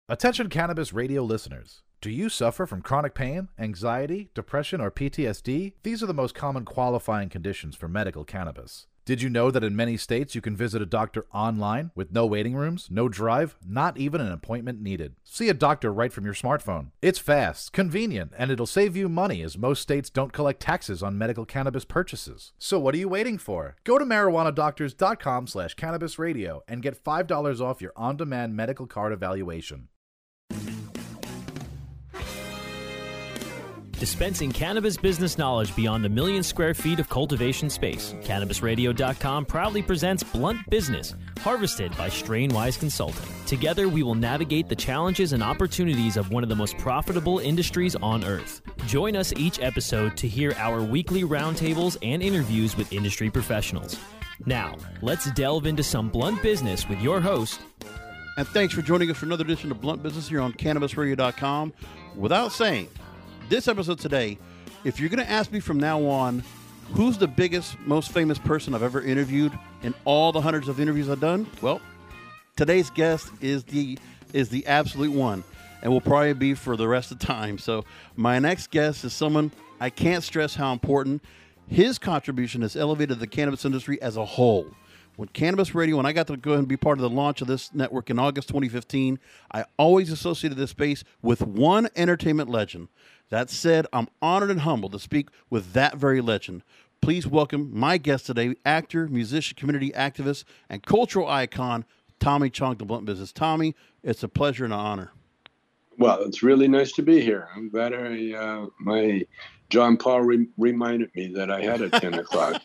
Attention Cannabis Radio listeners. Do you suffer from chronic pain, anxiety, depression, or PTSD? These are the most common qualifying conditions for medical cannabis. Did you know that in many states you can visit a doctor online with no waiting rooms, no drive, not even an appointment needed? See a doctor right from your smartphone. It's fast, convenient, and it'll save you money as most states don't collect taxes on medical cannabis purchases. So what are you waiting for? Go to marijuanadoctors.com/cannabisradio and get $5 off your on-demand medical card evaluation. Dispensing cannabis business knowledge beyond a million square feet of cultivation space, CannabisRadio.com proudly presents Blunt Business, harvested by Strainwise Consulting. Together, we will navigate the challenges and opportunities of one of the most profitable industries on earth. Join us each episode to hear our weekly roundtables and interviews with industry professionals. Now, let's delve into some blunt business with your host. And thanks for joining us for another edition of Blunt Business here on CannabisRadio.com. Without saying, this episode today, if you're going to ask me from now on, who's the biggest, most famous person I've ever interviewed in all the hundreds of interviews I've done? Well, today's guest is the absolute one, and will probably be for the rest of the time. So my next guest is someone I can't stress how important his contribution has elevated the cannabis industry as a whole. When Cannabis Radio, when I got to go ahead and be part of the launch of this network in August 2015, I always associated this space with one entertainment legend. That said, I'm honored and humbled to speak with that very legend. Please welcome my guest today, actor, musician, community activist, and cultural icon, Tommy Chong, the Blunt Business. Tommy, it's a pleasure and an honor. Well, it's really nice to be here. I'm glad my John Paul reminded me that I had a 10 o'clock.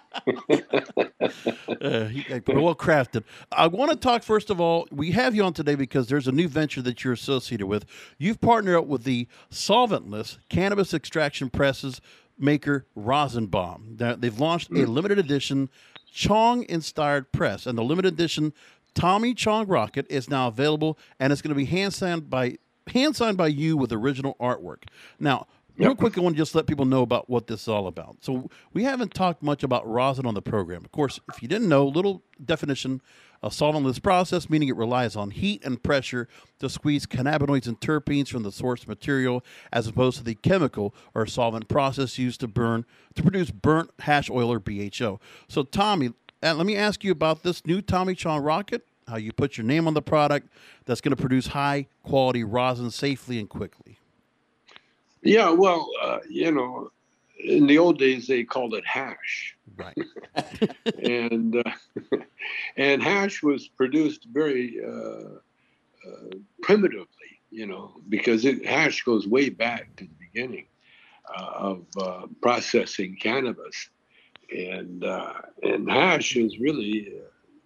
Well crafted. I want to talk, first of all, we have you on today because there's a new venture that you're associated with. You've partnered up with the solventless cannabis extraction presses maker Rosin-Bomb. They've launched a limited edition Chong-inspired press, and the limited edition Tommy Chong Rocket is now available, and it's going to be hand-signed by you with original artwork. Now, real quick, I want to just let people know about what this is all about. So we haven't talked much about rosin on the program. Of course, if you didn't know, little definition, a solventless process, meaning it relies on heat and pressure to squeeze cannabinoids and terpenes from the source material, as opposed to the chemical or solvent process used to produce burnt hash oil or BHO. So Tommy, let me ask you about this new Tommy Chong Rocket, how you put your name on the product that's going to produce high-quality rosin safely and quickly. Yeah, well, in the old days, they called it hash. Right. and hash was produced very primitively, because hash goes way back to the beginning of processing cannabis. And hash is really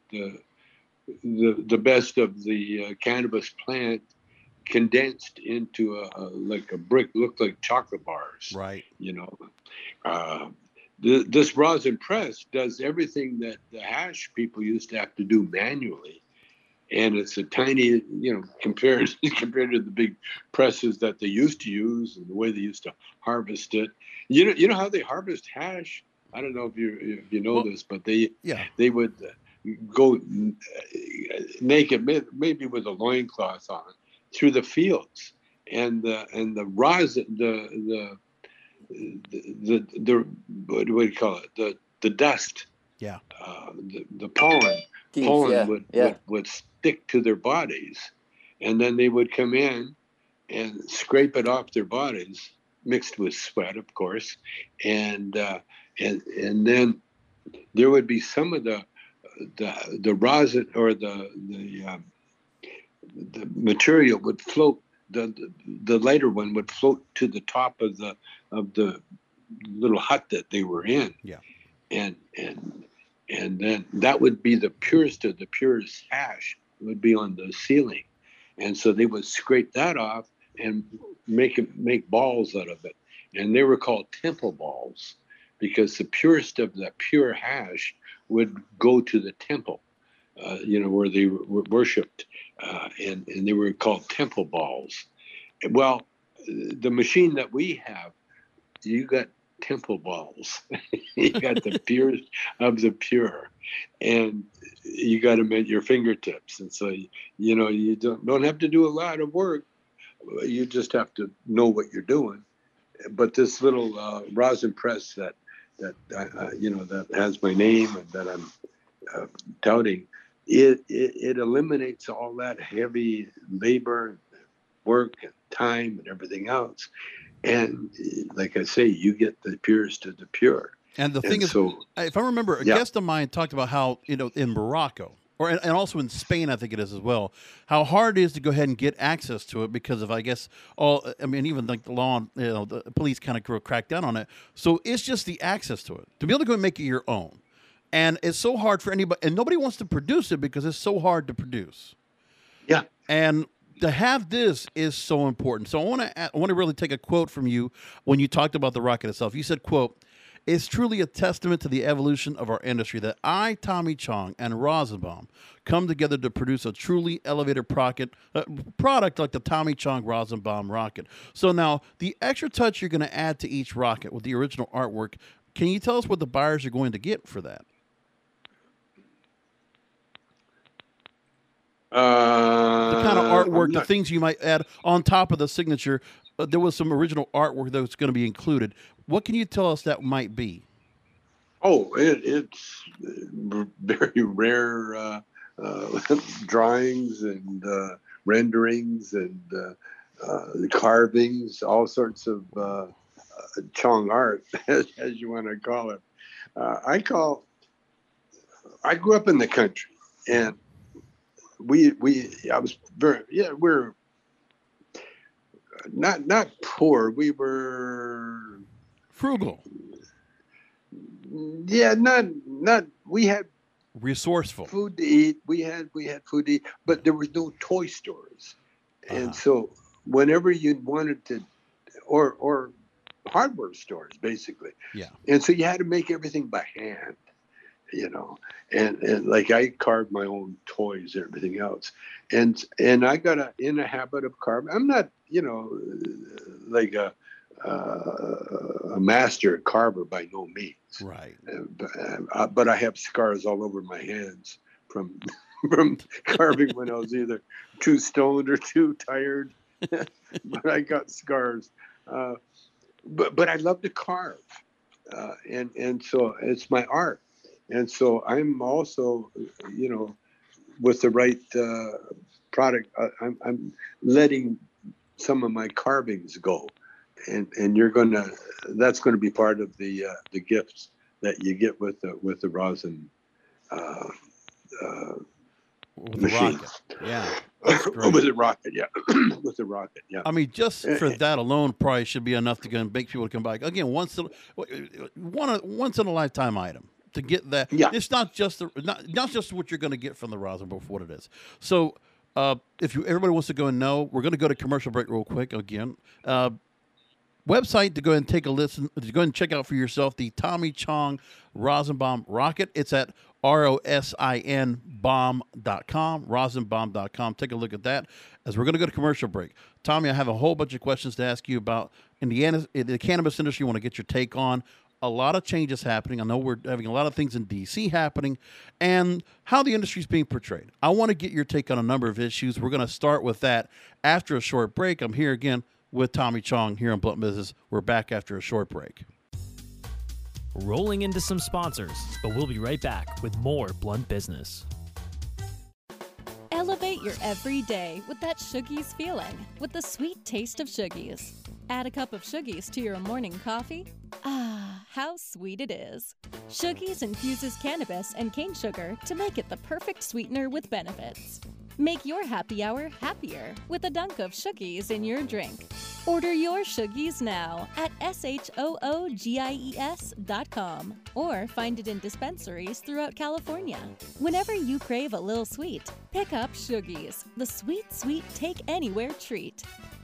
the best of the cannabis plant condensed into like a brick, looked like chocolate bars. Right. This rosin press does everything that the hash people used to have to do manually. And it's a tiny, compared to the big presses that they used to use and the way they used to harvest it. You know how they harvest hash? I don't know if you know this, but they would go naked, maybe with a loincloth on, through the fields, and the rosin, the what do you call it? The dust, the pollen would stick to their bodies, and then they would come in and scrape it off their bodies, mixed with sweat, of course, and then there would be some of the rosin or the material would float. The lighter one would float to the top of the little hut that they were in. Yeah. And then that would be the purest of the purest hash. It would be on the ceiling. And so they would scrape that off and make balls out of it. And they were called temple balls because the purest of the pure hash would go to the temple, where they were worshipped, and they were called temple balls. Well, the machine that we have, you got temple balls. You got the purest of the pure. and you got them at your fingertips. And so, you don't have to do a lot of work. You just have to know what you're doing. But this little rosin press that has my name and that I'm touting, it eliminates all that heavy labor, work, and time, and everything else. And like I say, you get the purest of the pure. And the thing is, if I remember, a guest of mine talked about how, in Morocco, and also in Spain, I think it is as well, how hard it is to go ahead and get access to it because of, I guess, even like the law, the police kind of crack down on it. So it's just the access to it, to be able to go and make it your own. And it's so hard for anybody, and nobody wants to produce it because it's so hard to produce. Yeah. And to have this is so important. So I want to really take a quote from you when you talked about the rocket itself. You said, quote, "It's truly a testament to the evolution of our industry that I, Tommy Chong, and Rosenbaum come together to produce a truly elevated product like the Tommy Chong Rosenbaum rocket." So now, the extra touch you're going to add to each rocket with the original artwork, can you tell us what the buyers are going to get for that? The kind of artwork, the things you might add on top of the signature. There was some original artwork that was going to be included. What can you tell us that might be? Oh, it's very rare drawings and renderings and carvings, all sorts of Chong art, as you want to call it. I grew up in the country, and we're not poor. We were frugal. Yeah, we had resourceful food to eat. We had food to eat, but there was no toy stores. And so whenever you wanted to, or hardware stores, basically. Yeah. And so you had to make everything by hand. And like I carved my own toys and everything else, and I got in a habit of carving. I'm not, like a master carver by no means. Right. But I have scars all over my hands from carving when I was either too stoned or too tired. But I got scars. But I love to carve, and so it's my art. And so I'm also, with the right product, I'm letting some of my carvings go, and that's gonna be part of the gifts that you get with the rosin with machine. The rocket. Yeah. With the rocket, yeah. With the rocket, yeah. I mean, just for that alone, probably should be enough to go and make people come back again. Once in a lifetime item. To get that, it's not just not just what you're going to get from the rosin, but for what it is. So, everybody wants to go and know, we're going to go to commercial break real quick again. Website to go ahead and take a listen, to go ahead and check out for yourself the Tommy Chong Rosenbaum rocket. It's at rosinbomb.com, rosinbomb.com. Take a look at that as we're going to go to commercial break. Tommy, I have a whole bunch of questions to ask you about the cannabis industry. I want to get your take on. A lot of changes happening. I know we're having a lot of things in D.C. happening and how the industry is being portrayed. I want to get your take on a number of issues. We're going to start with that after a short break. I'm here again with Tommy Chong here on Blunt Business. We're back after a short break. Rolling into some sponsors, but we'll be right back with more Blunt Business. Elevate your everyday with that Shoogies feeling, with the sweet taste of Shoogies. Add a cup of Shoogies to your morning coffee. Ah, how sweet it is. Shoogies infuses cannabis and cane sugar to make it the perfect sweetener with benefits. Make your happy hour happier with a dunk of Shoogies in your drink. Order your Shoogies now at shoogies.com or find it in dispensaries throughout California. Whenever you crave a little sweet, pick up Shoogies, the sweet, sweet take anywhere treat.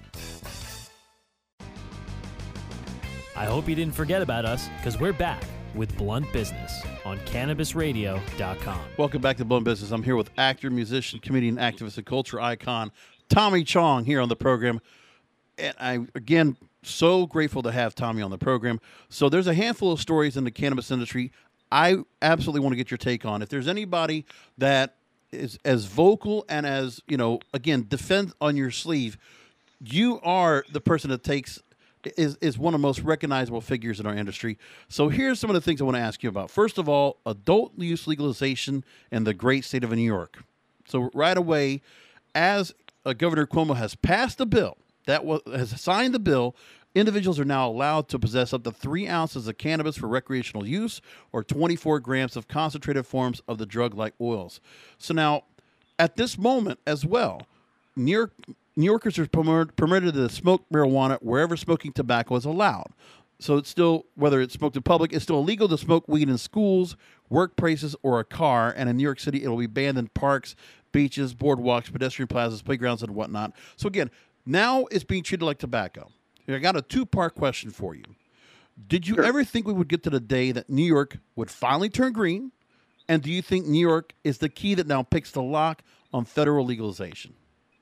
I hope you didn't forget about us, because we're back with Blunt Business on CannabisRadio.com. Welcome back to Blunt Business. I'm here with actor, musician, comedian, activist, and culture icon Tommy Chong here on the program. And I, again, so grateful to have Tommy on the program. So there's a handful of stories in the cannabis industry. I absolutely want to get your take on. If there's anybody that is as vocal and as, again, defend on your sleeve, you are the person that is one of the most recognizable figures in our industry. So here's some of the things I want to ask you about. First of all, adult use legalization in the great state of New York. So right away, as Governor Cuomo has passed a bill has signed the bill, individuals are now allowed to possess up to 3 ounces of cannabis for recreational use or 24 grams of concentrated forms of the drug like oils. So now, at this moment as well, New Yorkers are permitted to smoke marijuana wherever smoking tobacco is allowed. So it's still, whether it's smoked in public, it's still illegal to smoke weed in schools, workplaces, or a car. And in New York City, it will be banned in parks, beaches, boardwalks, pedestrian plazas, playgrounds, and whatnot. So again, now it's being treated like tobacco. I got a 2-part question for you. Did you ever think we would get to the day that New York would finally turn green? And do you think New York is the key that now picks the lock on federal legalization?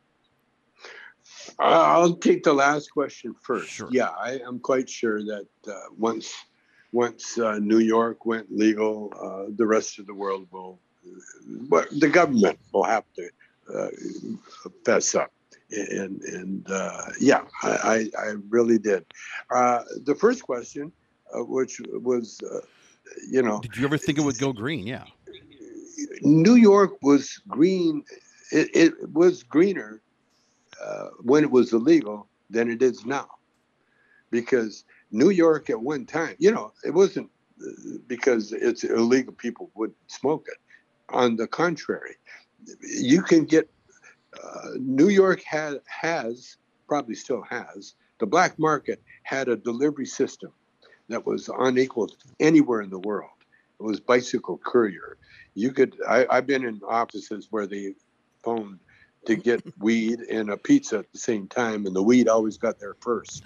I'll take the last question first. Sure. Yeah, I am quite sure that once New York went legal, the rest of the world the government will have to fess up. And yeah, I really did. The first question, which was, did you ever think it would go green? Yeah. New York was green. It was greener when it was illegal than it is now, because New York at one time, it wasn't because it's illegal people wouldn't smoke it. On the contrary, you can get New York has probably still has, the black market had a delivery system that was unequal anywhere in the world. It was bicycle courier. I've been in offices where they phoned to get weed and a pizza at the same time, and the weed always got there first.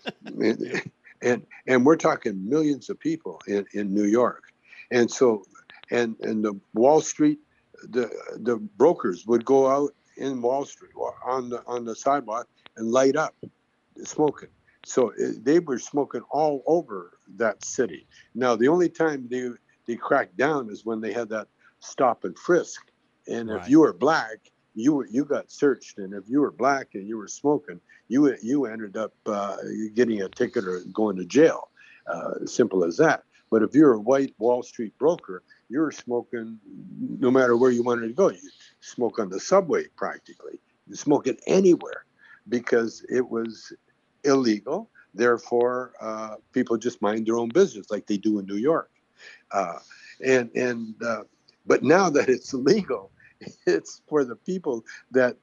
and we're talking millions of people in New York. And so, and the Wall Street, the brokers would go out in Wall Street on the sidewalk and light up smoking. So they were smoking all over that city. Now, the only time they cracked down is when they had that stop and frisk. And if you were black, you got searched. And if you were black and you were smoking, you ended up getting a ticket or going to jail. Simple as that. But if you're a white Wall Street broker, you're smoking no matter where you wanted to go. You smoke on the subway practically. You smoke it anywhere because it was illegal. Therefore, people just mind their own business like they do in New York. But now that it's legal, it's for the people that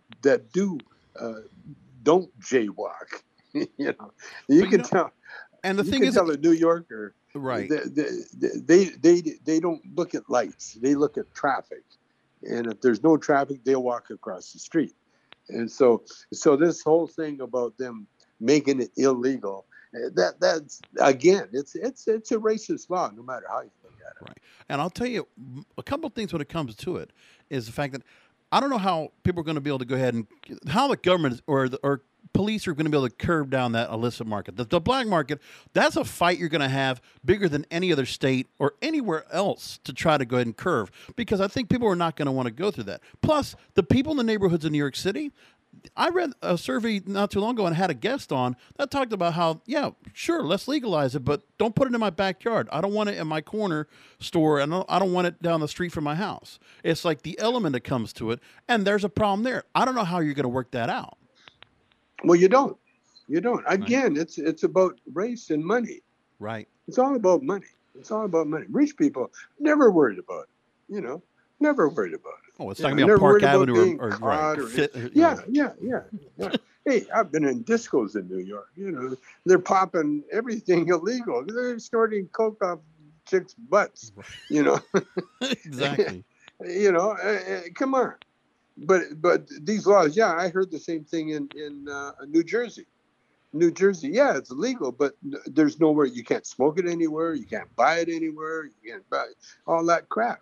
don't jaywalk. You can tell. And the thing is, tell a New Yorker, right? They don't look at lights; they look at traffic. And if there's no traffic, they'll walk across the street. And so this whole thing about them making it illegal, that's again, it's a racist law, no matter how you look at it. Right. And I'll tell you a couple of things when it comes to it is the fact that I don't know how people are going to be able to go ahead and how the government or police are going to be able to curb down that illicit market. The black market, that's a fight you're going to have bigger than any other state or anywhere else to try to go ahead and curve, because I think people are not going to want to go through that. Plus, the people in the neighborhoods in New York City, I read a survey not too long ago and had a guest on that talked about how, yeah, sure, let's legalize it, but don't put it in my backyard. I don't want it in my corner store, and I don't want it down the street from my house. It's like the element that comes to it, and there's a problem there. I don't know how you're going to work that out. Well, you don't. Again, right. It's about race and money. Right. It's all about money. Rich people never worried about it. Never worried about it. Oh, it's not going to be on Park Avenue or right. Yeah. Hey, I've been in discos in New York. They're popping everything illegal. They're snorting coke off chicks' butts. Exactly. Come on. But these laws, yeah, I heard the same thing in New Jersey. Yeah, it's illegal, but there's nowhere, you can't smoke it anywhere, you can't buy it anywhere, you can't buy all that crap,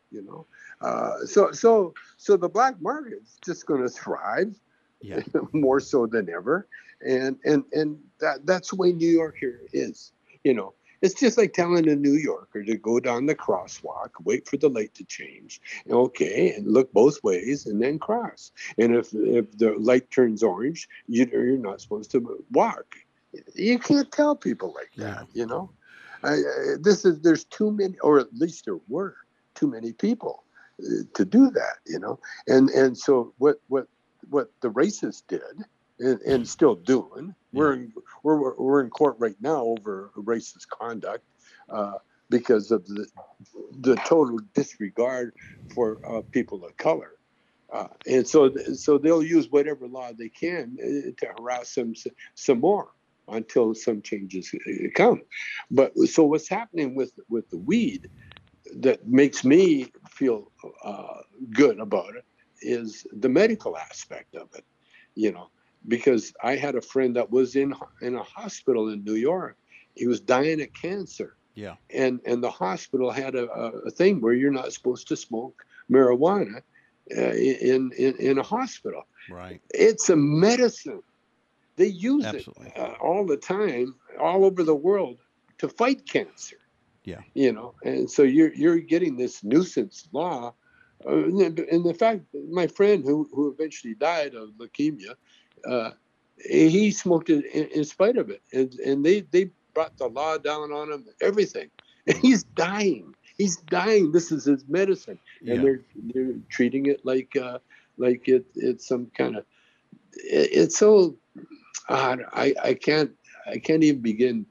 So the black market is just going to thrive, more so than ever, and that's the way New York here is, It's just like telling a New Yorker to go down the crosswalk, wait for the light to change, okay, and look both ways, and then cross. And if the light turns orange, you're not supposed to walk. You can't tell people like that, you know. There's too many, or at least there were too many people to do that, you know. And so what the racists did, and still doing, we're in court right now over racist conduct because of the total disregard for people of color. And so they'll use whatever law they can to harass them some more until some changes come. But so what's happening with the weed that makes me feel good about it is the medical aspect of it, you know, because I had a friend that was in a hospital in New York. He was dying of cancer. Yeah. And the hospital had a thing where you're not supposed to smoke marijuana in a hospital. Right. It's a medicine. They use Absolutely. it all the time, all over the world, to fight cancer. Yeah. You know, and so you're getting this nuisance law, and the fact, my friend who eventually died of leukemia, he smoked it in spite of it, and they brought the law down on him, everything, and he's dying. He's dying. This is his medicine, and they're treating it like it's some kind of. It's so. I can't even begin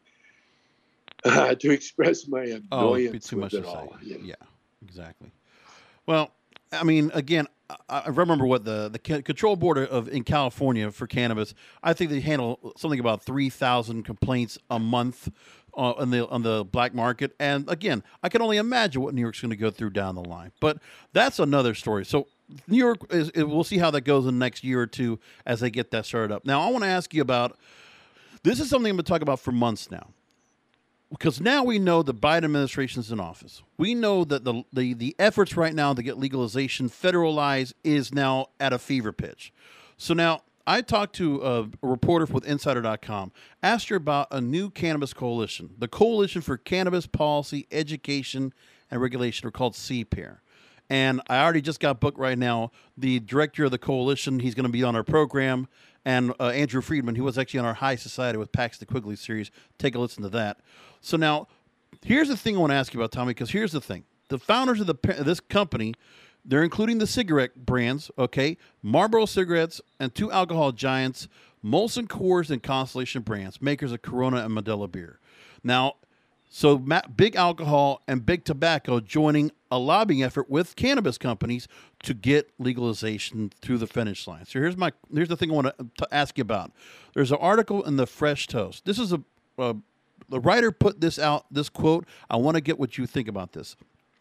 to express my annoyance with it all. Yeah, exactly. Well, I mean, again, I remember what the control board in California for cannabis. I think they handle something about 3,000 complaints a month on the black market. And again, I can only imagine what New York's going to go through down the line. But that's another story. So New York we'll see how that goes in the next year or two as they get that started up. Now, I want to ask you about. This is something I'm going to talk about for months now. Because now we know the Biden administration is in office. We know that the efforts right now to get legalization federalized is now at a fever pitch. So now I talked to a reporter with Insider.com, asked her about a new cannabis coalition, the Coalition for Cannabis Policy, Education, and Regulation, or called CPAIR. And I already just got booked right now. The director of the coalition, he's going to be on our program, and Andrew Friedman, who was actually on our High Society with Paxton Quigley series. Take a listen to that. So now, here's the thing I want to ask you about, Tommy, because here's the thing. The founders of this company, they're including the cigarette brands, okay, Marlboro cigarettes and two alcohol giants, Molson Coors and Constellation Brands, makers of Corona and Modelo beer. Now, so Big Alcohol and Big Tobacco joining a lobbying effort with cannabis companies to get legalization through the finish line. So here's the thing I want to ask you about. There's an article in the Fresh Toast. This is the writer put this out, this quote. I want to get what you think about this.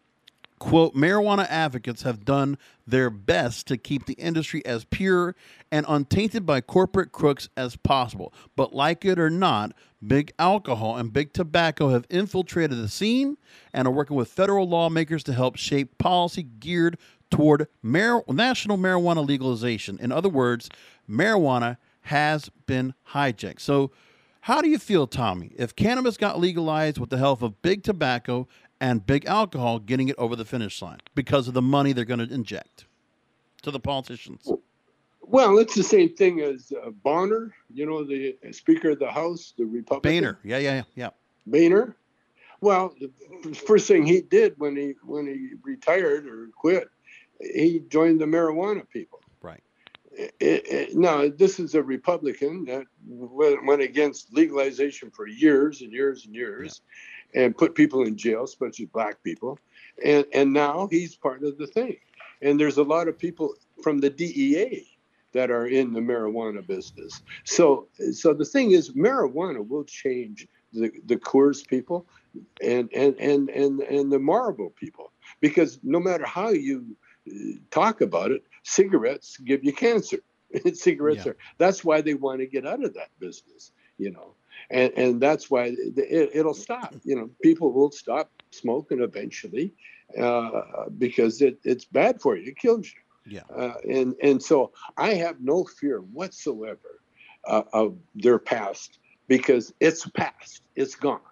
Quote, marijuana advocates have done their best to keep the industry as pure and untainted by corporate crooks as possible. But like it or not, Big Alcohol and Big Tobacco have infiltrated the scene and are working with federal lawmakers to help shape policy geared toward national marijuana legalization. In other words, marijuana has been hijacked. So how do you feel, Tommy, if cannabis got legalized with the help of Big Tobacco and Big Alcohol getting it over the finish line because of the money they're going to inject to the politicians? Well, it's the same thing as Bonner, you know, the Speaker of the House, the Republican. Boehner, yeah. Boehner. Well, the first thing he did when he retired or quit, he joined the marijuana people. Right. Now, this is a Republican that went against legalization for years and years and years. Yeah. And put people in jail, especially black people. And now he's part of the thing. And there's a lot of people from the DEA that are in the marijuana business. So the thing is, marijuana will change the Coors people and the Marlboro people. Because no matter how you talk about it, cigarettes give you cancer. That's why they want to get out of that business, you know. And that's why it'll stop. You know, people will stop smoking eventually because it's bad for you. It kills you. Yeah. And so I have no fear whatsoever of their past because it's past. It's gone.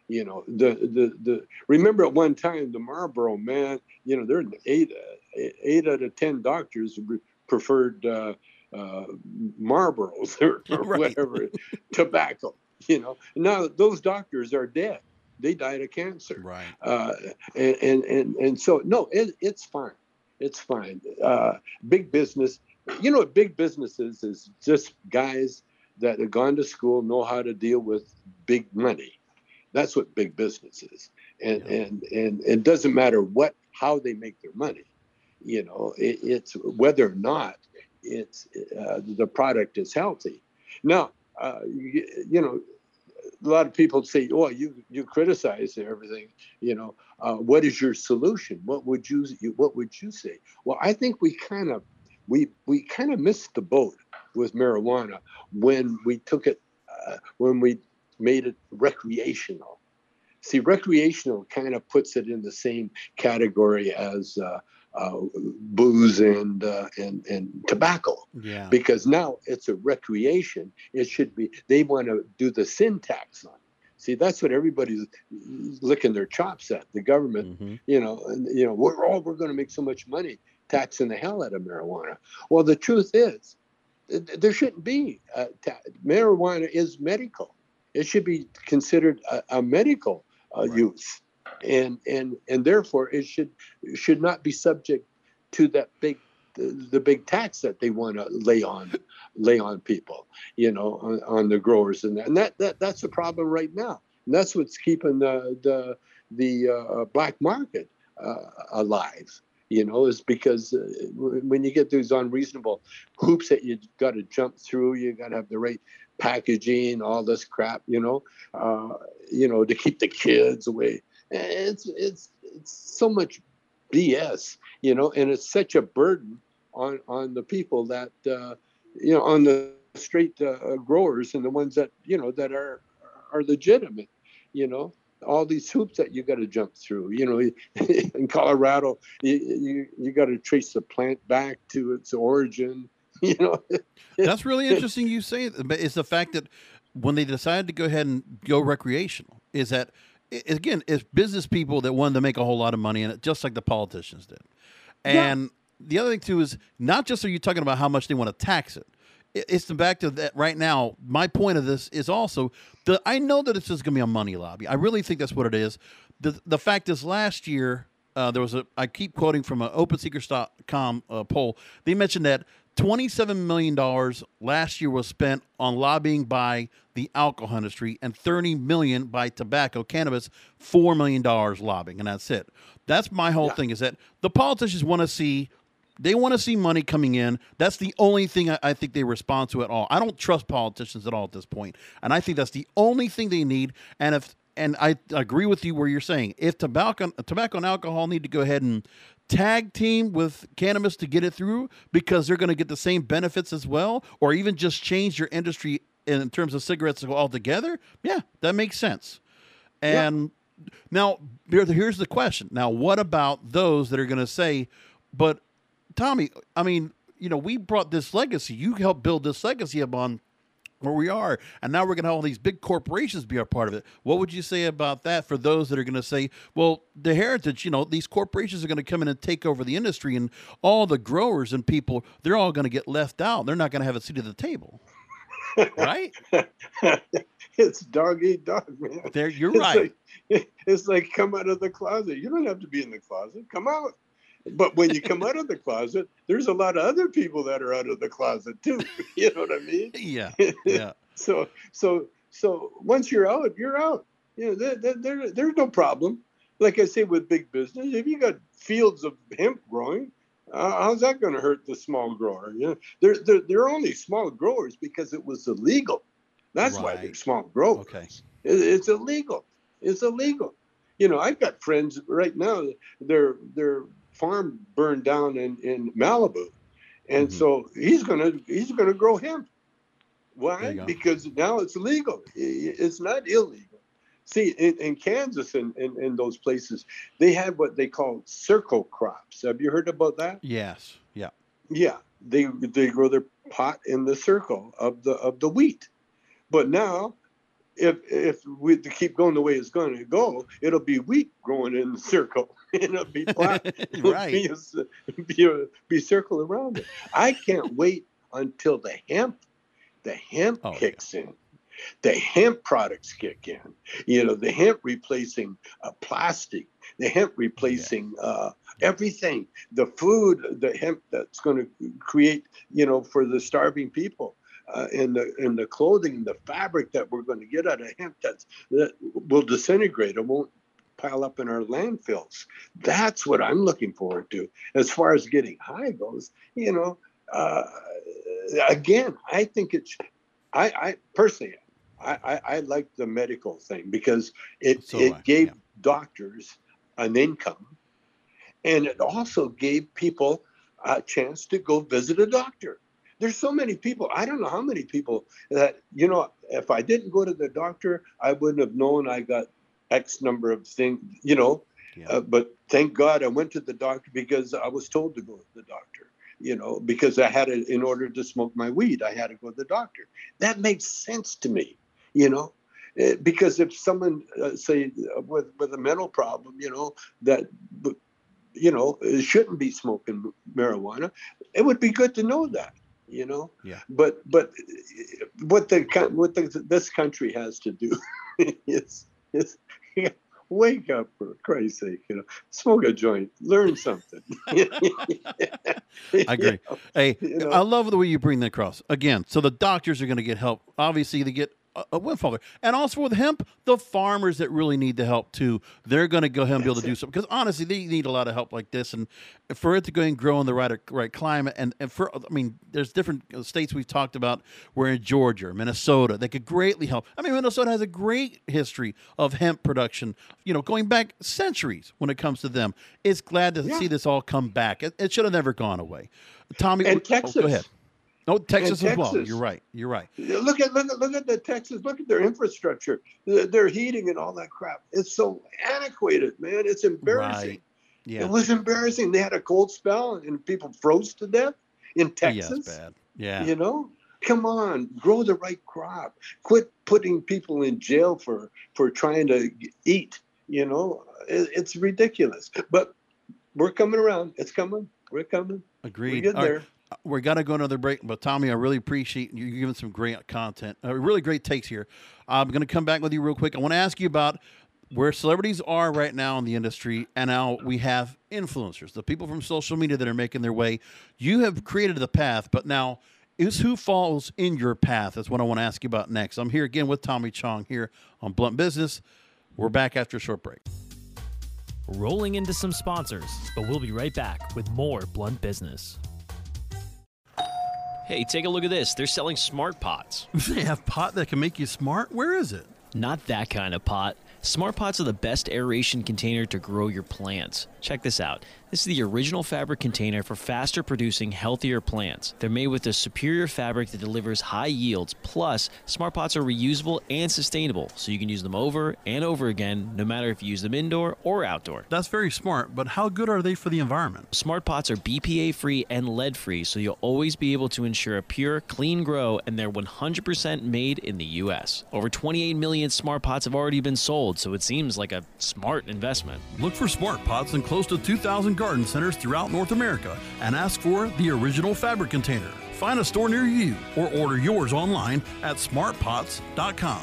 Remember at one time the Marlboro man, there are eight out of 10 doctors preferred Marlboros or Right. whatever, tobacco. Now those doctors are dead. They died of cancer. Right. And so no, it's fine. It's fine. Big business. What big business is just guys that have gone to school, know how to deal with big money. That's what big business is. And it doesn't matter how they make their money. It's whether or not it's the product is healthy. Now, a lot of people say, "Oh, you criticize everything." What is your solution? What would you say? Well, I think we kind of missed the boat with marijuana when we took it when we made it recreational. See, recreational kind of puts it in the same category as booze and tobacco. Yeah. Because now it's a recreation. It should be. They want to do the sin tax on it. See, that's what everybody's licking their chops at. The government, we're going to make so much money taxing the hell out of marijuana. Well, the truth is, there shouldn't be. Marijuana is medical. It should be considered a medical use, and therefore it should not be subject to that the big tax that they want to lay on people, on the growers, and that's a problem right now. And that's what's keeping the black market alive. Is because when you get those unreasonable hoops that you got to jump through, you got to have the right packaging, all this crap, to keep the kids away. It's so much BS, and it's such a burden on the people that, on the straight growers and the ones that, that are legitimate, all these hoops that you got to jump through. In Colorado, you got to trace the plant back to its origin. That's really interesting. You say but it's the fact that when they decided to go ahead and go recreational, is that again, it's business people that wanted to make a whole lot of money in it, just like the politicians did. And the other thing too is not just are you talking about how much they want to tax it. It's the fact of that right now. My point of this is also that I know that it's just going to be a money lobby. I really think that's what it is. The fact is, last year there was I keep quoting from an OpenSecrets.com poll. They mentioned that $27 million last year was spent on lobbying by the alcohol industry and $30 million by tobacco, cannabis, $4 million lobbying, and that's it. That's my whole thing is that the politicians want to see. They want to see money coming in. That's the only thing I think they respond to at all. I don't trust politicians at all at this point, and I think that's the only thing they need. And I agree with you where you're saying if tobacco and alcohol need to go ahead and tag team with cannabis to get it through because they're going to get the same benefits as well, or even just change your industry in terms of cigarettes altogether. Yeah, that makes sense. And now here's the question. Now, what about those that are going to say, but Tommy, I mean, we brought this legacy. You helped build this legacy upon where we are, and now we're going to have all these big corporations be a part of it. What would you say about that for those that are going to say, well, the heritage, these corporations are going to come in and take over the industry, and all the growers and people, they're all going to get left out. They're not going to have a seat at the table. Right? It's dog eat dog, man. You're right. It's like come out of the closet. You don't have to be in the closet. Come out. But when you come out of the closet, there's a lot of other people that are out of the closet too. You know what I mean? Yeah. So once you're out, you're out. There's no problem. Like I say with big business, if you got fields of hemp growing, how's that going to hurt the small grower? They're only small growers because it was illegal. That's why they're small growers. Okay. It's illegal. It's illegal. I've got friends right now. Their farm burned down in Malibu, and so he's gonna grow hemp. Why? Because now it's legal. It's not illegal. See, in Kansas and those places, they have what they call circle crops. Have you heard about that? Yes. Yeah. Yeah. They grow their pot in the circle of the wheat, but now if we keep going the way it's going to go, it'll be wheat growing in the circle. It'll be flat. It'll Right. be circle around it. I can't wait until the hemp kicks in. The hemp products kick in. The hemp replacing plastic. The hemp replacing everything. The food, the hemp that's going to create, for the starving people. In the clothing, the fabric that we're going to get out of hemp that will disintegrate. It won't pile up in our landfills. That's what I'm looking forward to. As far as getting high goes, again, I think I personally, I like the medical thing because it gave doctors an income, and it also gave people a chance to go visit a doctor. There's so many people. I don't know how many people that, if I didn't go to the doctor, I wouldn't have known I got X number of things, but thank God I went to the doctor because I was told to go to the doctor, because I had in order to smoke my weed, I had to go to the doctor. That makes sense to me, because if someone, say, with a mental problem, that, shouldn't be smoking marijuana, it would be good to know that. But what this country has to do is wake up, for Christ's sake, smoke a joint, learn something. I agree. Hey, I love the way you bring that across. Again, so the doctors are going to get help. Obviously, they get a windfall there. And also with hemp, the farmers that really need the help too, they're going to go ahead and be able to do something. Because honestly, they need a lot of help like this. And for it to go and grow in the right climate, and there's different states we've talked about where in Georgia, Minnesota, they could greatly help. Minnesota has a great history of hemp production, going back centuries when it comes to them. It's glad to see this all come back. It should have never gone away. Tommy, and Texas. Go ahead. No, Texas as well. You're right. Look at the Texas. Look at their infrastructure, their heating and all that crap. It's so antiquated, man. It's embarrassing. Right. Yeah. It was embarrassing. They had a cold spell and people froze to death in Texas. Yeah, it's bad. Yeah. Come on, grow the right crop. Quit putting people in jail for trying to eat. It's ridiculous. But we're coming around. It's coming. We're coming. Agreed. We're getting there. We're going to go another break, but Tommy, I really appreciate you giving some great content, really great takes here. I'm going to come back with you real quick. I want to ask you about where celebrities are right now in the industry, and now we have influencers, the people from social media that are making their way. You have created the path, but now who falls in your path? That's what I want to ask you about next. I'm here again with Tommy Chong here on Blunt Business. We're back after a short break. Rolling into some sponsors, but we'll be right back with more Blunt Business. Hey, take a look at this. They're selling smart pots. They have pot that can make you smart? Where is it? Not that kind of pot. Smart pots are the best aeration container to grow your plants. Check this out. This is the original fabric container for faster producing, healthier plants. They're made with a superior fabric that delivers high yields. Plus, smart pots are reusable and sustainable, so you can use them over and over again, no matter if you use them indoor or outdoor. That's very smart, but how good are they for the environment? Smart pots are BPA-free and lead-free, so you'll always be able to ensure a pure, clean grow, and they're 100% made in the U.S. Over 28 million smart pots have already been sold, so it seems like a smart investment. Look for smart pots in close to 2,000 garden centers throughout North America and ask for the original fabric container. Find a store near you or order yours online at smartpots.com.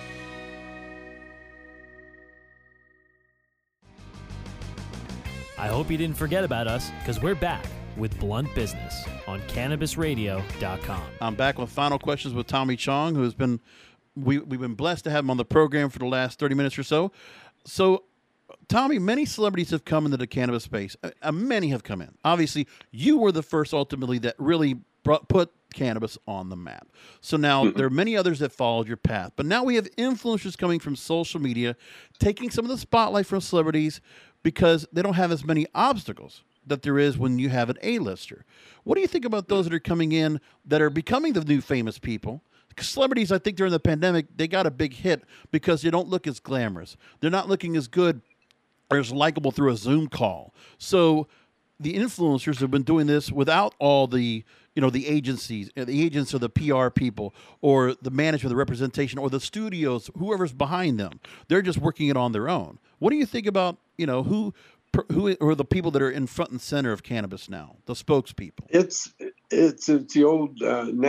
I hope you didn't forget about us, because we're back with Blunt Business on CannabisRadio.com. I'm back with final questions with Tommy Chong, who has been we've been blessed to have him on the program for the last 30 minutes or so. So, Tommy, many celebrities have come into the cannabis space. Many have come in. Obviously, you were the first ultimately that really put cannabis on the map. So now there are many others that followed your path. But now we have influencers coming from social media, taking some of the spotlight from celebrities because they don't have as many obstacles that there is when you have an A-lister. What do you think about those that are coming in that are becoming the new famous people? Celebrities, I think during the pandemic, they got a big hit because they don't look as glamorous. They're not looking as good or as likable through a Zoom call. So the influencers have been doing this without all the, the agencies, the agents or the PR people or the management, the representation or the studios, whoever's behind them. They're just working it on their own. What do you think about, who are the people that are in front and center of cannabis now, the spokespeople? It's the old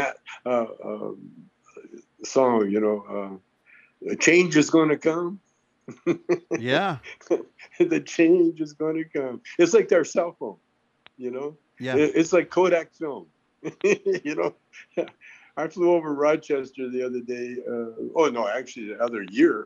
song, change is going to come. Yeah. The change is going to come. It's like their cell phone, Yeah. It's like Kodak film. I flew over Rochester the other day. Actually the other year.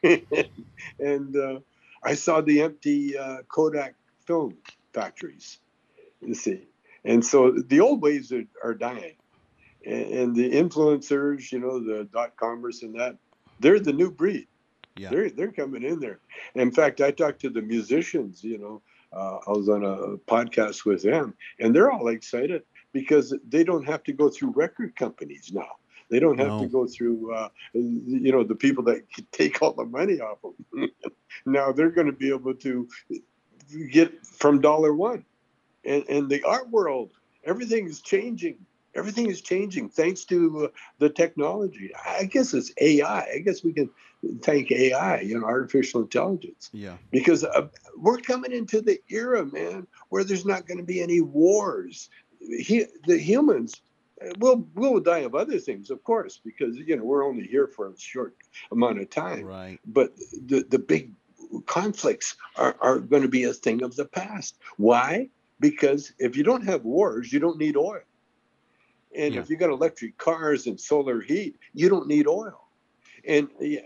And I saw the empty Kodak film factories, you see. And so the old ways are dying. And the influencers, the .comers and that, they're the new breed. Yeah. They're coming in there. In fact, I talked to the musicians, I was on a podcast with them, and they're all excited because they don't have to go through record companies now. They don't have to go through, the people that take all the money off them. Now they're going to be able to get from $1. And the art world, everything is changing. Everything is changing thanks to the technology. I guess it's AI. I guess we can thank AI, artificial intelligence. Yeah. Because we're coming into the era, man, where there's not going to be any wars. The humans will die of other things, of course, because we're only here for a short amount of time. Right. But the big conflicts are going to be a thing of the past. Why? Because if you don't have wars, you don't need oil. And if you got electric cars and solar heat, you don't need oil. And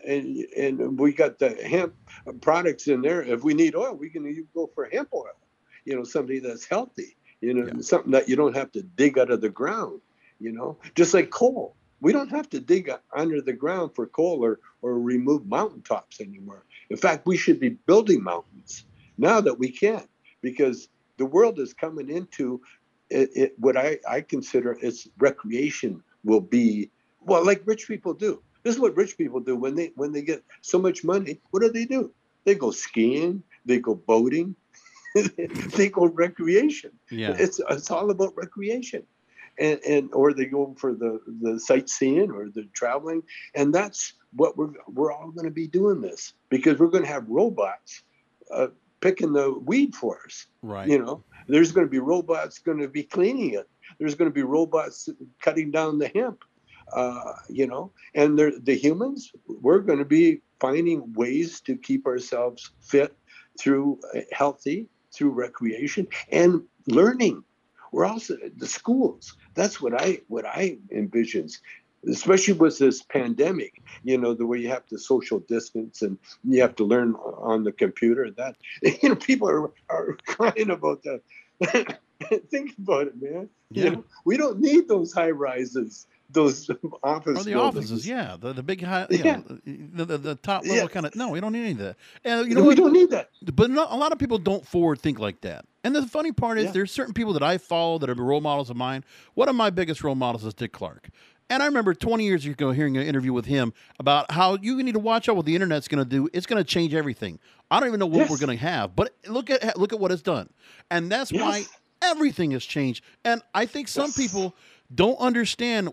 we got the hemp products in there. If we need oil, we can go for hemp oil, something that's healthy, something that you don't have to dig out of the ground, just like coal. We don't have to dig under the ground for coal or remove mountaintops anymore. In fact, we should be building mountains now that we can, because the world is coming into what I consider its recreation will be, like rich people do. This is what rich people do when they get so much money. What do? They go skiing, they go boating, they go recreation. Yeah. It's all about recreation, and or they go for the sightseeing or the traveling, and that's what we're all going to be doing this, because we're going to have robots picking the weed for us. Right. There's going to be robots going to be cleaning it. There's going to be robots cutting down the hemp, and the humans, we're going to be finding ways to keep ourselves fit through through recreation and learning. We're also the schools. That's what I envision, especially with this pandemic, the way you have to social distance and you have to learn on the computer. That, people are crying about that. Think about it, man. Yeah. We don't need those high rises, those office Or the buildings. offices, yeah, the big high, the top level kind of. No, we don't need any of that. And we don't need that. But a lot of people don't forward think like that. And the funny part is, there's certain people that I follow that are role models of mine. One of my biggest role models is Dick Clark. And I remember 20 years ago hearing an interview with him about how you need to watch out what the internet's going to do. It's going to change everything. I don't even know what we're going to have, but look at what it's done. And that's why everything has changed. And I think some people don't understand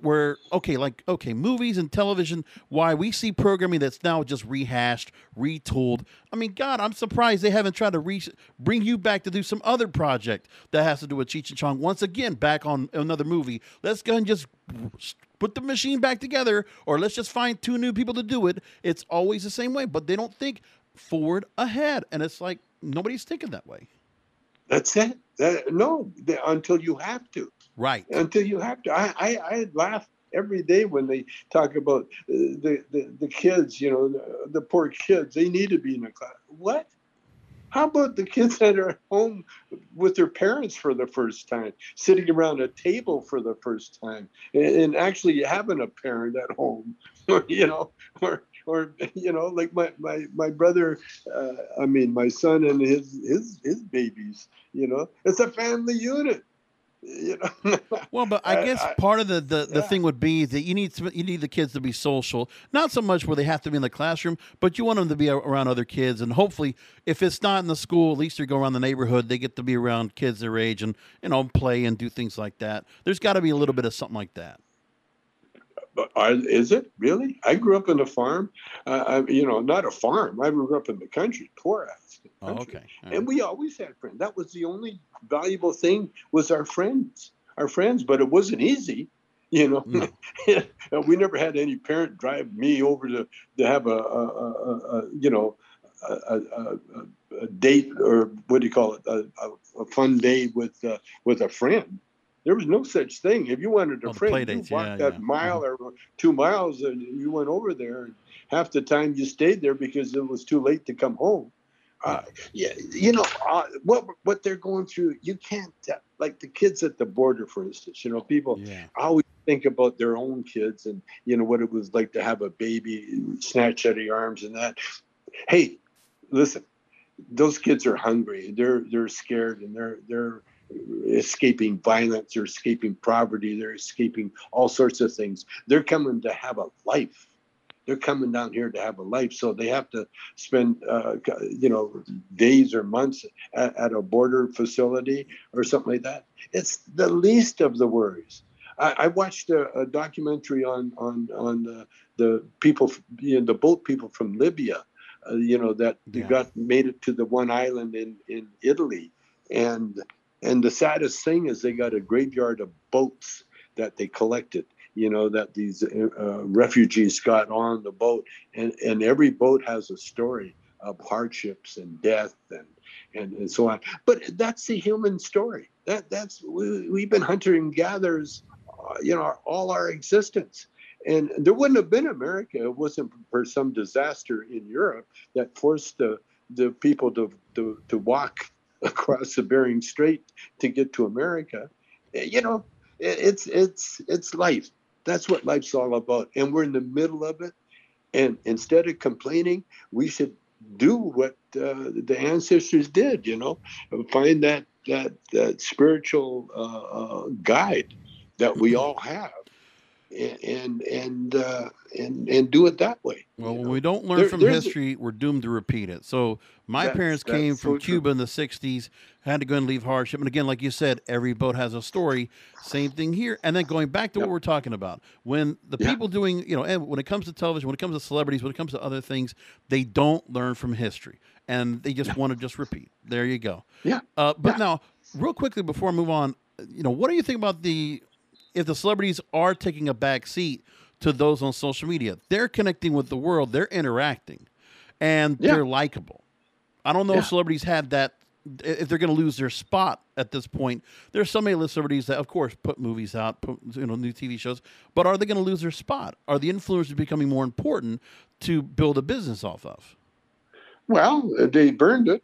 movies and television, why we see programming that's now just rehashed, retooled. I mean, God, I'm surprised they haven't tried to bring you back to do some other project that has to do with Cheech and Chong. Once again, back on another movie. Let's go and just put the machine back together, or let's just find 2 new people to do it. It's always the same way, but they don't think forward ahead. And it's like nobody's thinking that way. That's it. Until you have to. Right. Until you have to. I laugh every day when they talk about the kids, the poor kids. They need to be in a class. What? How about the kids that are at home with their parents for the first time, sitting around a table for the first time, and actually having a parent at home, or like my brother, my son and his babies. It's a family unit. You know. Well, but I guess part of the yeah. thing would be that you need the kids to be social, not so much where they have to be in the classroom, but you want them to be around other kids, and hopefully, if it's not in the school, at least they go around the neighborhood. They get to be around kids their age and play and do things like that. There's got to be a little bit of something like that. Is it really? I grew up in a farm, not a farm. I grew up in the country, poor ass country. Oh, okay. Right. And we always had friends. That was the only valuable thing was our friends. But it wasn't easy, No. We never had any parent drive me over to have a date, or what do you call it, a fun day with a friend. There was no such thing. If you wanted a friend, you walked that mile or 2 miles, and you went over there. And half the time you stayed there because it was too late to come home. What they're going through, you can't, like the kids at the border, for instance. People always think about their own kids and what it was like to have a baby snatched out of your arms and that. Hey, listen, those kids are hungry. They're scared, and they're escaping violence, they're escaping poverty, they're escaping all sorts of things. They're coming to have a life. They're coming down here to have a life, so they have to spend days or months at a border facility or something like that. It's the least of the worries. I watched a documentary on the people, the boat people from Libya, that made it to the one island in Italy, and the saddest thing is they got a graveyard of boats that they collected, that these refugees got on the boat. And every boat has a story of hardships and death and so on. But that's the human story. We've been hunter and gatherers, all our existence. And there wouldn't have been America if it wasn't for some disaster in Europe that forced the people to walk across the Bering Strait to get to America. It's life. That's what life's all about. And we're in the middle of it. And instead of complaining, we should do what the ancestors did, find that spiritual guide that we all have. And do it that way. Well, when we don't learn from history, we're doomed to repeat it. So my parents came from Cuba in the 60s, had to go and leave hardship. And again, like you said, every boat has a story. Same thing here. And then going back to what we're talking about, when the people doing, and when it comes to television, when it comes to celebrities, when it comes to other things, they don't learn from history. And they just want to just repeat. There you go. Yeah. But now, real quickly before I move on, what do you think about if the celebrities are taking a back seat to those on social media? They're connecting with the world, they're interacting, and they're likable. I don't know if celebrities have that, if they're going to lose their spot at this point. There's so many celebrities that, of course, put movies out, put new TV shows, but are they going to lose their spot? Are the influencers becoming more important to build a business off of? Well, they burned it.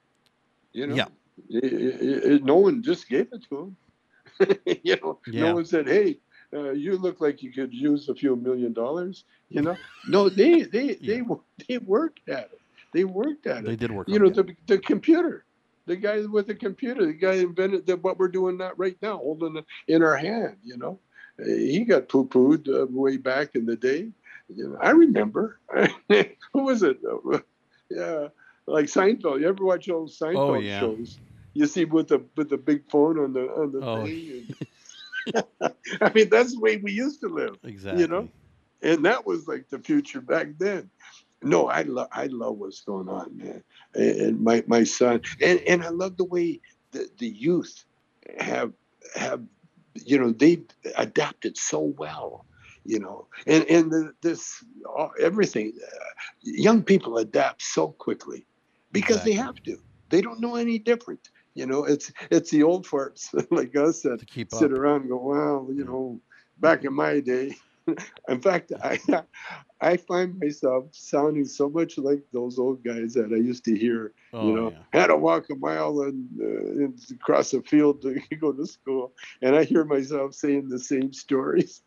No one just gave it to them. No one said, "Hey, you look like you could use a few $1 million." No, they worked at it. They worked at it. They did work. The computer, the guy with the computer, the guy invented what we're doing right now, holding it in our hand. He got poo-pooed way back in the day. I remember. Who was it? Like Seinfeld. You ever watch old Seinfeld shows? You see with the big phone on the thing. I mean, that's the way we used to live. Exactly. And that was like the future back then. No, I love what's going on, man. And my son, and I love the way the youth have they've adapted so well, and everything. Young people adapt so quickly because they have to. They don't know any different. It's the old farts like us that sit around and go, well, back in my day. In fact, I find myself sounding so much like those old guys that I used to hear. Had to walk a mile and across a field to go to school, and I hear myself saying the same stories.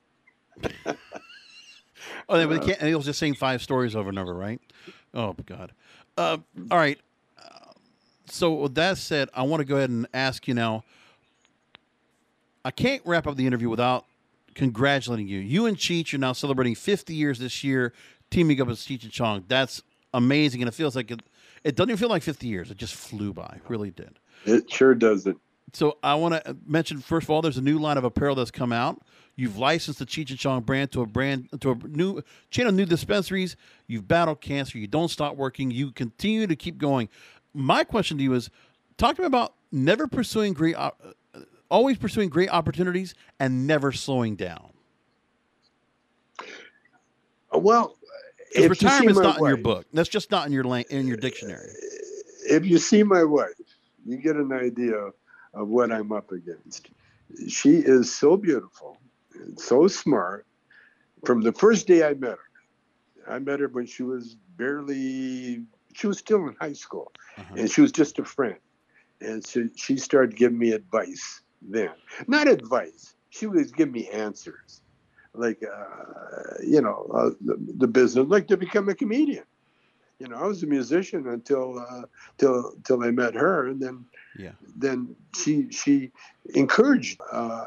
They can't. He was just saying 5 stories over and over, right? Oh God! All right. So with that said, I want to go ahead and ask you now, I can't wrap up the interview without congratulating you. You and Cheech are now celebrating 50 years this year, teaming up with Cheech and Chong. That's amazing, and it feels like it doesn't even feel like 50 years. It just flew by. It really did. It sure doesn't. So I want to mention, first of all, there's a new line of apparel that's come out. You've licensed the Cheech and Chong brand to a new chain of new dispensaries. You've battled cancer. You don't stop working. You continue to keep going. My question to you is, talk to me about always pursuing great opportunities and never slowing down. Well, if retirement's not in your book, that's just not in your dictionary. If you see my wife, you get an idea of what I'm up against. She is so beautiful and so smart. From the first day I met her when she was still in high school, and she was just a friend. And so she started giving me advice then. Not advice. She would give me answers. Like, the business, like to become a comedian. I was a musician until I met her, and then she encouraged.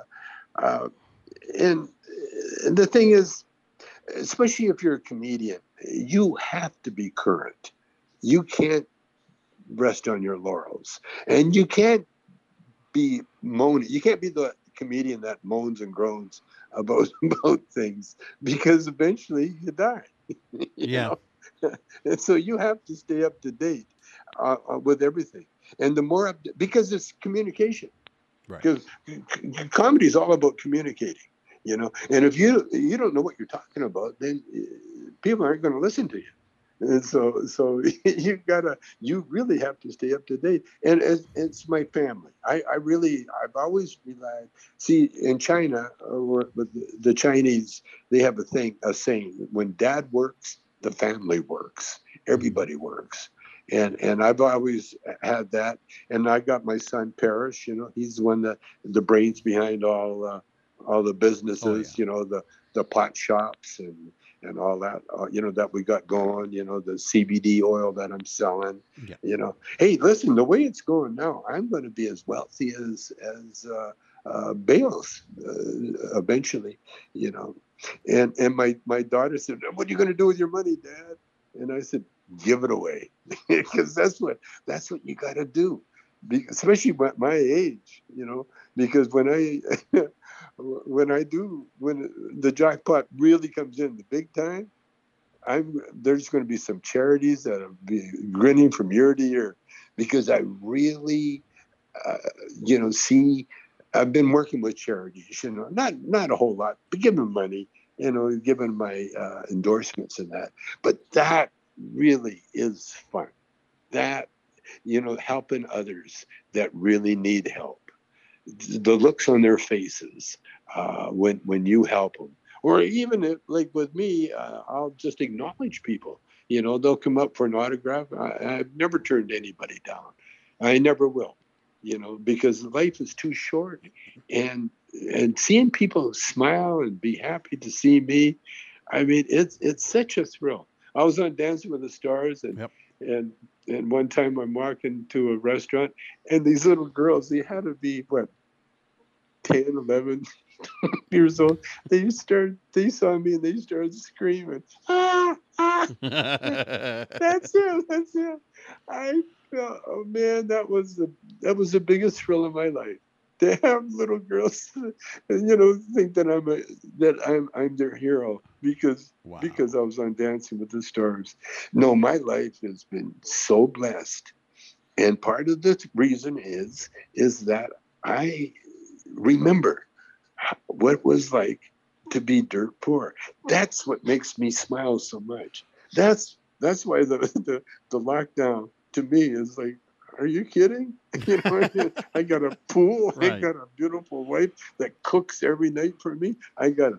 And the thing is, especially if you're a comedian, you have to be current. You can't rest on your laurels, and you can't be moaning. You can't be the comedian that moans and groans about things, because eventually you die. you know? And so you have to stay up to date with everything, and the more because it's communication. Right. Because comedy is all about communicating, And if you don't know what you're talking about, then people aren't going to listen to you. And so you really have to stay up to date. And it's my family. I've always relied. See, in China, with the Chinese, they have a saying: when dad works, the family works. Everybody works. And I've always had that. And I got my son Parrish. He's the one that the brains behind all the businesses. The pot shops and all that, that we got going, the CBD oil that I'm selling, Hey, listen, the way it's going now, I'm going to be as wealthy as Bales eventually, And my daughter said, "What are you going to do with your money, Dad?" And I said, "Give it away," because that's what you got to do, especially at my age, because when the jackpot really comes in the big time, there's going to be some charities that'll be grinning from year to year, because I really, see, I've been working with charities, not a whole lot, but giving money, giving my endorsements and that. But that really is fun. That, helping others that really need help. The looks on their faces when you help them, or even if, like with me, I'll just acknowledge people. They'll come up for an autograph. I've never turned anybody down. I never will. Because life is too short, and seeing people smile and be happy to see me, I mean, it's such a thrill. I was on Dancing with the Stars, and one time I'm walking to a restaurant, and these little girls, they had to be 10, 11 years old. They saw me and they started screaming, "Ah, ah!" That's it. Oh man, that was the biggest thrill of my life. To have little girls, think that I'm their hero because I was on Dancing with the Stars. No, my life has been so blessed, and part of the reason is that I remember what it was like to be dirt poor. That's what makes me smile so much. That's why the lockdown to me is like, are you kidding? I got a pool. Right. I got a beautiful wife that cooks every night for me. I got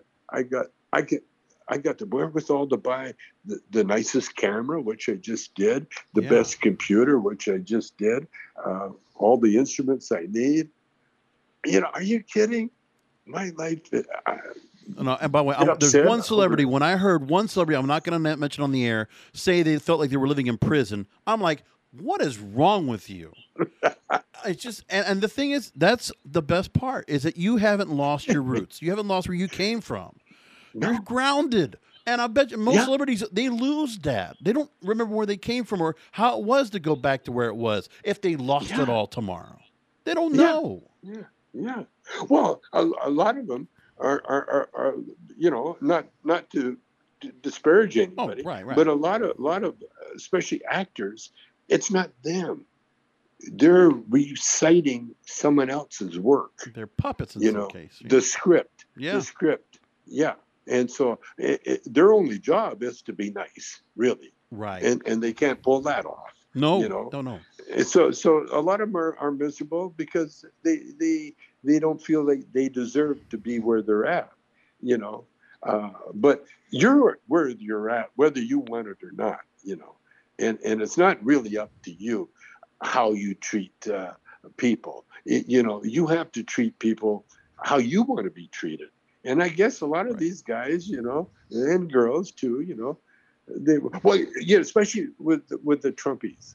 the wherewithal to buy the nicest camera, which I just did, the best computer, which I just did, all the instruments I need. Are you kidding? My life. No, and by the way, there's one celebrity. When I heard one celebrity, I'm not going to mention on the air, say they felt like they were living in prison, I'm like, what is wrong with you? It's just, and the thing is, that's the best part, is that you haven't lost your roots. You haven't lost where you came from. No. You're grounded. And I bet you most Yeah. celebrities, they lose that. They don't remember where they came from or how it was to go back to where it was if they lost Yeah. it all tomorrow. They don't Yeah. know. Yeah. Well, a lot of them are not to disparage anybody, right. but a lot of especially actors, it's not them. They're reciting someone else's work. They're puppets in You some know, case. the script. Yeah. The script. Yeah. And so their only job is to be nice, really, Right. and they can't pull that off. No, you know. no. So a lot of them are miserable because they don't feel like they deserve to be where they're at, you know. But you're where you're at, whether you want it or not, you know. And it's not really up to you how you treat people. You have to treat people how you want to be treated. And I guess a lot of these guys, you know, and girls too, you know, especially with the Trumpies.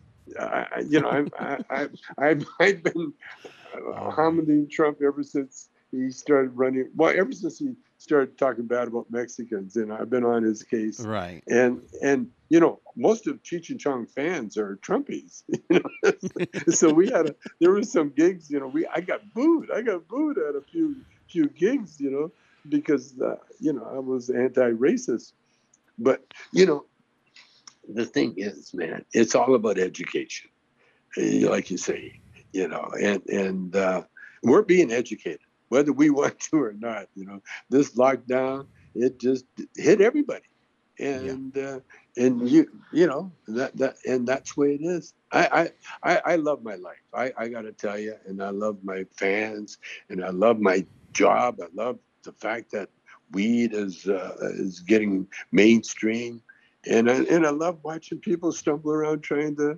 I've been hounding Trump ever since he started running. Well, ever since he started talking bad about Mexicans, and I've been on his case. Right. And most of Cheech and Chong fans are Trumpies. So there were some gigs. I got booed. I got booed at a few gigs. Because I was anti-racist. But the thing is, man, it's all about education, like you say, and we're being educated, whether we want to or not. This lockdown, it just hit everybody, and that's the way it is. I love my life. I got to tell you, and I love my fans, and I love my job. I love the fact that weed is getting mainstream. And I love watching people stumble around trying to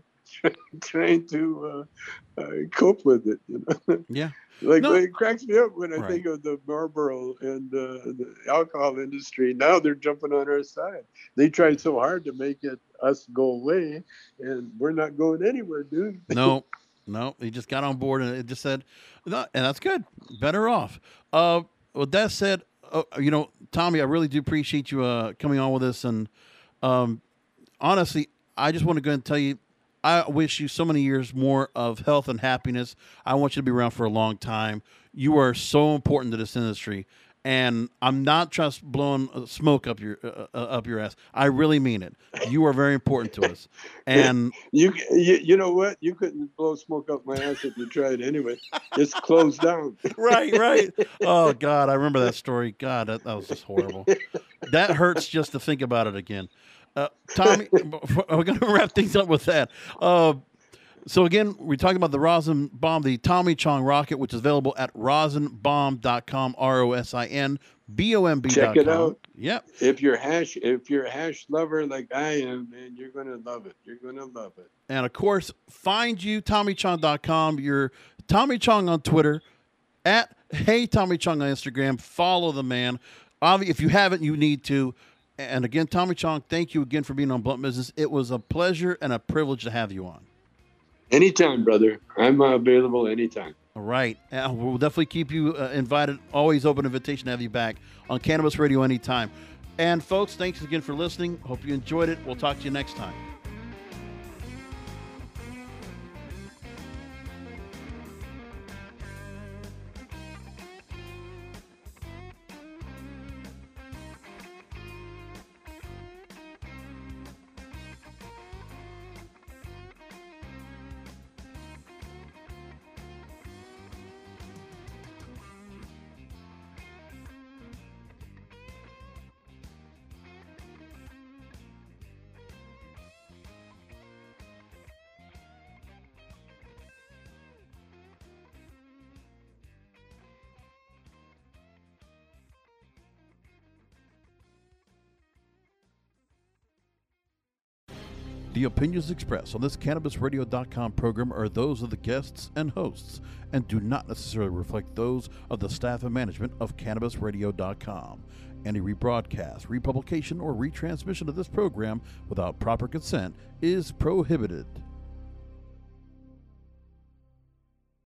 cope with it. Yeah. It cracks me up when I think of the Marlboro and the alcohol industry. Now they're jumping on our side. They tried so hard to make us go away, and we're not going anywhere, dude. No, he just got on board and it just said, and that's good. Better off. With that said, Tommy, I really do appreciate you coming on with us. And honestly, I just want to go and tell you, I wish you so many years more of health and happiness. I want you to be around for a long time. You are so important to this industry. And I'm not just blowing smoke up your ass. I really mean it. You are very important to us. And you know what? You couldn't blow smoke up my ass if you tried anyway. It's closed down. Right. Oh God, I remember that story. God, that was just horrible. That hurts just to think about it again. Tommy, we're going to wrap things up with that. So again, we're talking about the Rosin Bomb, the Tommy Chong rocket, which is available at rosinbomb.com, ROSINBOMB.com. Check it out. Yep. If you're a hash lover like I am, man, you're gonna love it. You're gonna love it. And of course, find you TommyChong.com. You're Tommy Chong on Twitter, at Hey Tommy Chong on Instagram. Follow the man. If you haven't, you need to. And again, Tommy Chong, thank you again for being on Blunt Business. It was a pleasure and a privilege to have you on. Anytime, brother. I'm available anytime. All right. We'll definitely keep you invited. Always open invitation to have you back on Cannabis Radio anytime. And folks, thanks again for listening. Hope you enjoyed it. We'll talk to you next time. The opinions expressed on this CannabisRadio.com program are those of the guests and hosts and do not necessarily reflect those of the staff and management of CannabisRadio.com. Any rebroadcast, republication, or retransmission of this program without proper consent is prohibited.